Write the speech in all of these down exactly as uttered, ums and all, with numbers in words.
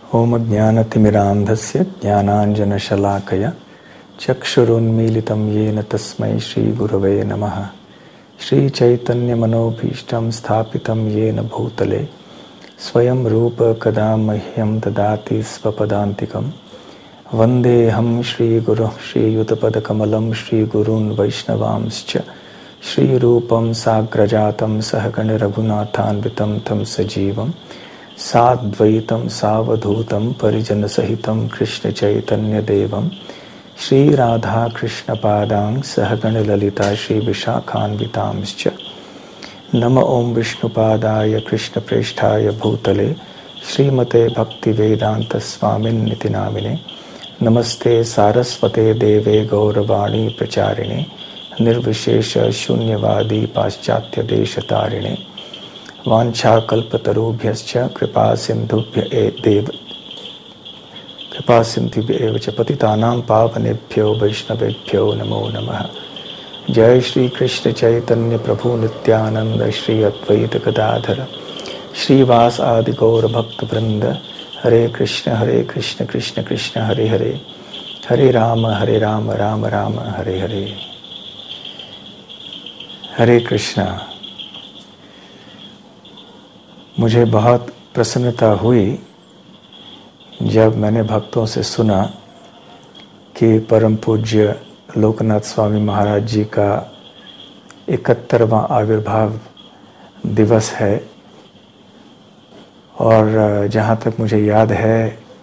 ओम ज्ञानतिमिरान्धस्य ज्ञानाञ्जनशलाकया चक्षुरुन्मीलितं येन तस्मै श्रीगुरवे नमः। श्रीचैतन्यमनोभीष्टं स्थापितं येन भूतले स्वयं रूप कदा मह्यं ददाति स्वपदान्तिकं। वन्देऽहं श्रीगुरुः श्रीयुतपदकमलं श्रीगुरून् वैष्णवांश्च श्रीरूपं साग्रजातं सहगणरघुनाथान्वितं तं सजीवं साद्वैतं सावधूतं परिजनसहितं कृष्णचैतन्यदेवं श्रीराधाकृष्णपादां सहगणललिता श्रीविशाखान्वितांश्च। नमः ओं विष्णुपादाय कृष्णप्रेष्ठाय भूतले श्रीमते भक्तिवेदान्तस्वामिन्निति नामिने। नमस्ते सारस्वते देवे गौरवाणी प्रचारिणे निर्विशेष शून्यवादी पाश्चात्यदेशतारिणे। वाञ्छाकल्पतरुभ्यश्च कृपा सिन्धुभ्य देव कृपा सिन्धुभ्य एव च पतितानां पावनेभ्यो वैष्णवेभ्यो नमो नमः। जय श्री कृष्ण चैतन्य प्रभु नित्यानंद श्री अद्वैत गदाधर श्रीवास आदि गौर भक्त वृंद। हरे कृष्ण हरे कृष्ण कृष्ण कृष्ण हरे हरे, हरे राम हरे राम राम राम हरे हरे। हरे कृष्णा। मुझे बहुत प्रसन्नता हुई जब मैंने भक्तों से सुना कि परम पूज्य लोकनाथ स्वामी महाराज जी का इकहत्तरवां आविर्भाव दिवस है। और जहाँ तक मुझे याद है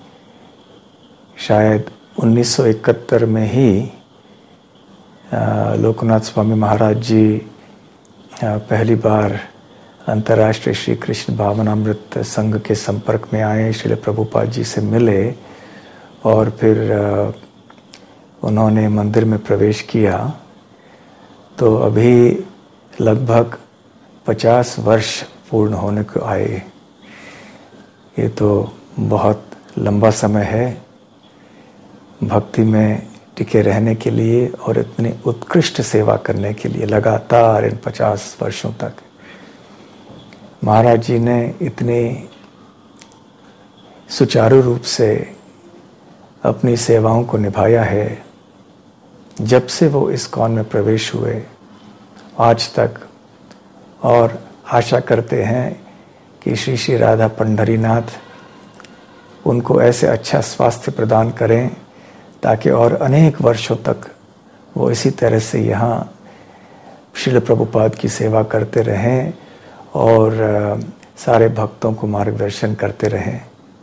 शायद उन्नीस सौ इकहत्तर में ही लोकनाथ स्वामी महाराज जी पहली बार अंतर्राष्ट्रीय श्री कृष्ण भावनामृत संघ के संपर्क में आए, श्रील प्रभुपाद जी से मिले और फिर उन्होंने मंदिर में प्रवेश किया। तो अभी लगभग पचास वर्ष पूर्ण होने को आए। ये तो बहुत लंबा समय है भक्ति में टिके रहने के लिए और इतनी उत्कृष्ट सेवा करने के लिए। लगातार इन पचास वर्षों तक महाराज जी ने इतने सुचारू रूप से अपनी सेवाओं को निभाया है जब से वो इस्कॉन में प्रवेश हुए आज तक। और आशा करते हैं कि श्री श्री राधा पंढरीनाथ उनको ऐसे अच्छा स्वास्थ्य प्रदान करें ताकि और अनेक वर्षों तक वो इसी तरह से यहाँ श्रील प्रभुपाद की सेवा करते रहें और सारे भक्तों को मार्गदर्शन करते रहें।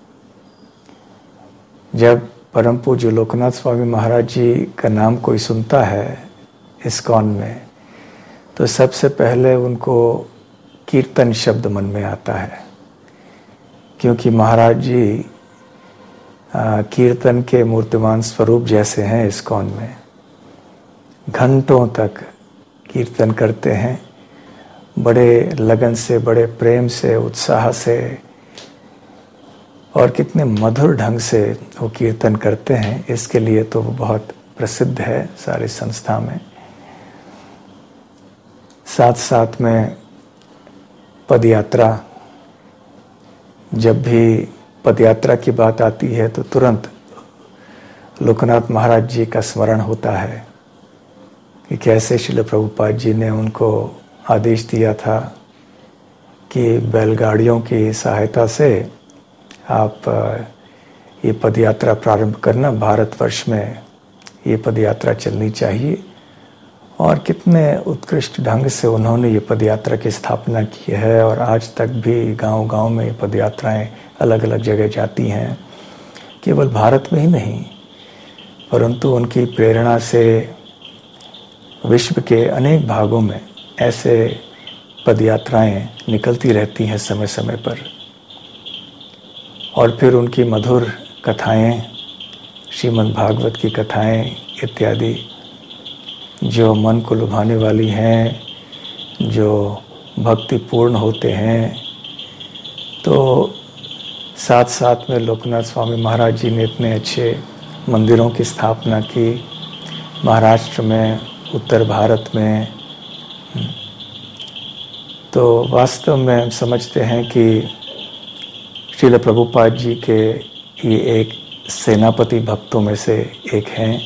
जब परम पूज्य लोकनाथ स्वामी महाराज जी का नाम कोई सुनता है इस्कॉन में तो सबसे पहले उनको कीर्तन शब्द मन में आता है, क्योंकि महाराज जी आ, कीर्तन के मूर्तिमान स्वरूप जैसे हैं। इस्कॉन में घंटों तक कीर्तन करते हैं, बड़े लगन से, बड़े प्रेम से, उत्साह से और कितने मधुर ढंग से वो कीर्तन करते हैं। इसके लिए तो वो बहुत प्रसिद्ध है सारी संस्था में। साथ साथ में पदयात्रा, जब भी पदयात्रा की बात आती है तो तुरंत लोकनाथ महाराज जी का स्मरण होता है कि कैसे श्रील प्रभुपाद जी ने उनको आदेश दिया था कि बैलगाड़ियों की सहायता से आप ये पदयात्रा प्रारंभ करना, भारतवर्ष में ये पदयात्रा चलनी चाहिए। और कितने उत्कृष्ट ढंग से उन्होंने ये पदयात्रा की स्थापना की है और आज तक भी गांव-गांव में ये पदयात्राएं अलग अलग जगह जाती हैं। केवल भारत में ही नहीं परंतु उनकी प्रेरणा से विश्व के अनेक भागों में ऐसे पदयात्राएं निकलती रहती हैं समय समय पर। और फिर उनकी मधुर कथाएं, श्रीमद् भागवत की कथाएं इत्यादि जो मन को लुभाने वाली हैं, जो भक्तिपूर्ण होते हैं। तो साथ साथ में लोकनाथ स्वामी महाराज जी ने इतने अच्छे मंदिरों की स्थापना की महाराष्ट्र में, उत्तर भारत में। तो वास्तव में हम समझते हैं कि श्रील प्रभुपाद जी के ये एक सेनापति भक्तों में से एक हैं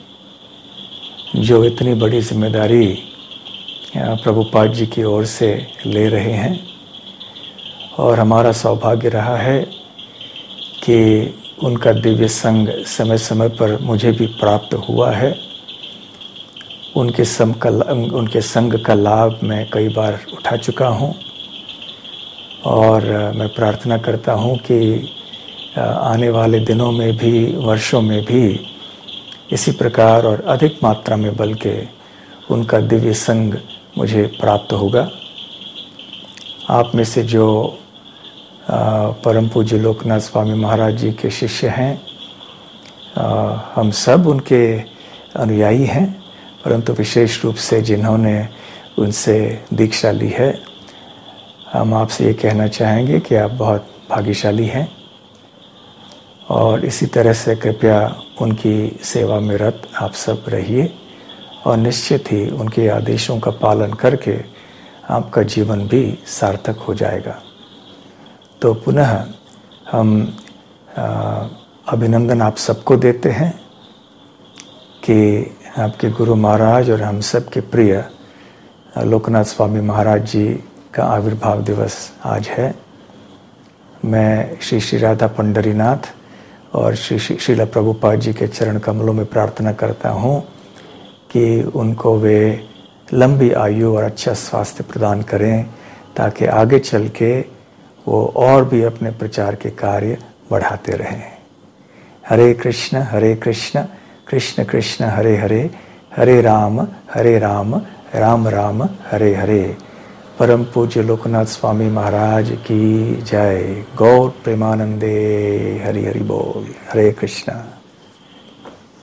जो इतनी बड़ी जिम्मेदारी प्रभुपाद जी की ओर से ले रहे हैं। और हमारा सौभाग्य रहा है कि उनका दिव्य संग समय समय पर मुझे भी प्राप्त हुआ है। उनके संग का उनके संग का लाभ मैं कई बार उठा चुका हूँ और मैं प्रार्थना करता हूँ कि आने वाले दिनों में भी, वर्षों में भी इसी प्रकार और अधिक मात्रा में बल्कि उनका दिव्य संग मुझे प्राप्त होगा। आप में से जो परम पूज्य लोकनाथ स्वामी महाराज जी के शिष्य हैं, आ, हम सब उनके अनुयायी हैं, परंतु विशेष रूप से जिन्होंने उनसे दीक्षा ली है, हम आपसे ये कहना चाहेंगे कि आप बहुत भाग्यशाली हैं। और इसी तरह से कृपया उनकी सेवा में रत आप सब रहिए और निश्चित ही उनके आदेशों का पालन करके आपका जीवन भी सार्थक हो जाएगा। तो पुनः हम अभिनंदन आप सबको देते हैं कि आपके गुरु महाराज और हम सब के प्रिय लोकनाथ स्वामी महाराज जी का आविर्भाव दिवस आज है। मैं श्री श्री राधा पंडरीनाथ और श्री श्री श्रील प्रभुपाद जी के चरण कमलों में प्रार्थना करता हूँ कि उनको वे लंबी आयु और अच्छा स्वास्थ्य प्रदान करें ताकि आगे चल के वो और भी अपने प्रचार के कार्य बढ़ाते रहें। हरे कृष्ण हरे कृष्ण कृष्ण कृष्ण हरे हरे, हरे राम हरे राम राम राम हरे हरे। परम पूज्य लोकनाथ स्वामी महाराज की जय। गौर प्रेमानंदे। हरि हरि बोल। हरे कृष्ण।